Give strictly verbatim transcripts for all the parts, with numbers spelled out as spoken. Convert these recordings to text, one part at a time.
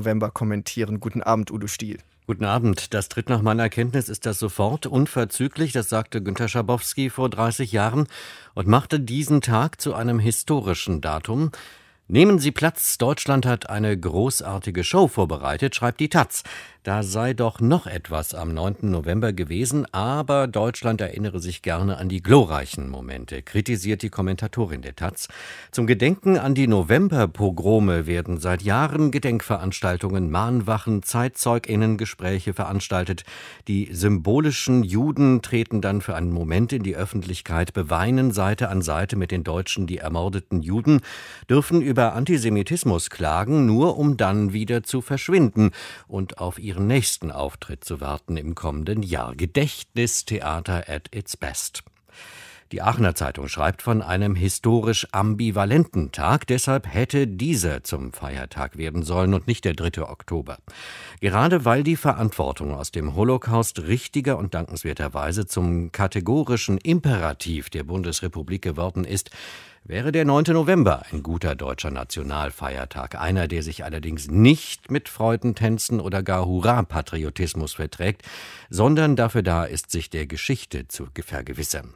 November kommentieren. Guten Abend, Udo Stiel. Guten Abend. Das tritt nach meiner Kenntnis ist das sofort, unverzüglich, das sagte Günter Schabowski vor dreißig Jahren und machte diesen Tag zu einem historischen Datum. Nehmen Sie Platz, Deutschland hat eine großartige Show vorbereitet, schreibt die Taz. Da sei doch noch etwas am neunten November gewesen, aber Deutschland erinnere sich gerne an die glorreichen Momente, kritisiert die Kommentatorin der Taz. Zum Gedenken an die Novemberpogrome werden seit Jahren Gedenkveranstaltungen, Mahnwachen, ZeitzeugInnen-Gespräche veranstaltet. Die symbolischen Juden treten dann für einen Moment in die Öffentlichkeit, beweinen Seite an Seite mit den Deutschen die ermordeten Juden, dürfen über Antisemitismus klagen, nur um dann wieder zu verschwinden und auf ihren nächsten Auftritt zu warten im kommenden Jahr. Gedächtnistheater at its best. Die Aachener Zeitung schreibt von einem historisch ambivalenten Tag, deshalb hätte dieser zum Feiertag werden sollen und nicht der dritte Oktober. Gerade weil die Verantwortung aus dem Holocaust richtiger und dankenswerterweise zum kategorischen Imperativ der Bundesrepublik geworden ist, wäre der neunte November ein guter deutscher Nationalfeiertag, einer, der sich allerdings nicht mit Freudentänzen oder gar Hurra-Patriotismus verträgt, sondern dafür da ist, sich der Geschichte zu vergewissern.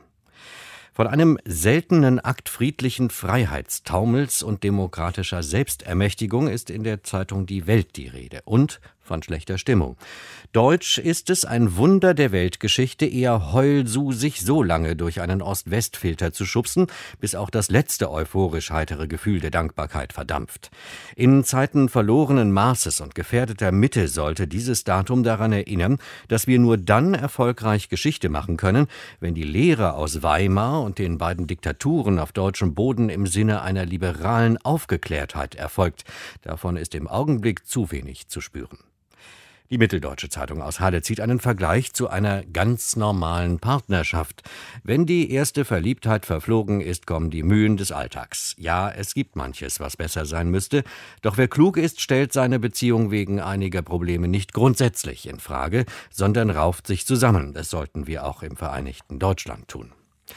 Von einem seltenen Akt friedlichen Freiheitstaumels und demokratischer Selbstermächtigung ist in der Zeitung Die Welt die Rede und von schlechter Stimmung. Deutsch ist es ein Wunder der Weltgeschichte, eher heulsusig so lange durch einen Ost-West-Filter zu schubsen, bis auch das letzte euphorisch heitere Gefühl der Dankbarkeit verdampft. In Zeiten verlorenen Maßes und gefährdeter Mitte sollte dieses Datum daran erinnern, dass wir nur dann erfolgreich Geschichte machen können, wenn die Lehre aus Weimar und den beiden Diktaturen auf deutschem Boden im Sinne einer liberalen Aufgeklärtheit erfolgt. Davon ist im Augenblick zu wenig zu spüren. Die Mitteldeutsche Zeitung aus Halle zieht einen Vergleich zu einer ganz normalen Partnerschaft. Wenn die erste Verliebtheit verflogen ist, kommen die Mühen des Alltags. Ja, es gibt manches, was besser sein müsste, doch wer klug ist, stellt seine Beziehung wegen einiger Probleme nicht grundsätzlich in Frage, sondern rauft sich zusammen. Das sollten wir auch im Vereinigten Deutschland tun.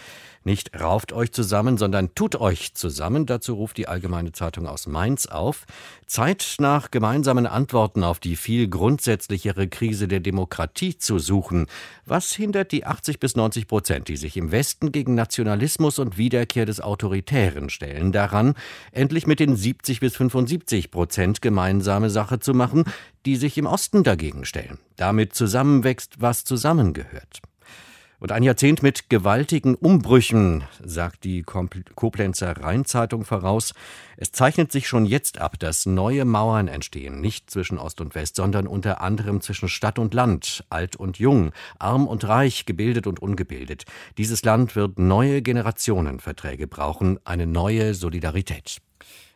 Nicht rauft euch zusammen, sondern tut euch zusammen. Dazu ruft die Allgemeine Zeitung aus Mainz auf. Zeit nach gemeinsamen Antworten auf die viel grundsätzlichere Krise der Demokratie zu suchen. Was hindert die achtzig bis neunzig Prozent, die sich im Westen gegen Nationalismus und Wiederkehr des Autoritären stellen, daran, endlich mit den siebzig bis fünfundsiebzig Prozent gemeinsame Sache zu machen, die sich im Osten dagegen stellen? Damit zusammenwächst, was zusammengehört. Und ein Jahrzehnt mit gewaltigen Umbrüchen, sagt die Koblenzer Rheinzeitung voraus. Es zeichnet sich schon jetzt ab, dass neue Mauern entstehen, nicht zwischen Ost und West, sondern unter anderem zwischen Stadt und Land, alt und jung, arm und reich, gebildet und ungebildet. Dieses Land wird neue Generationenverträge brauchen, eine neue Solidarität.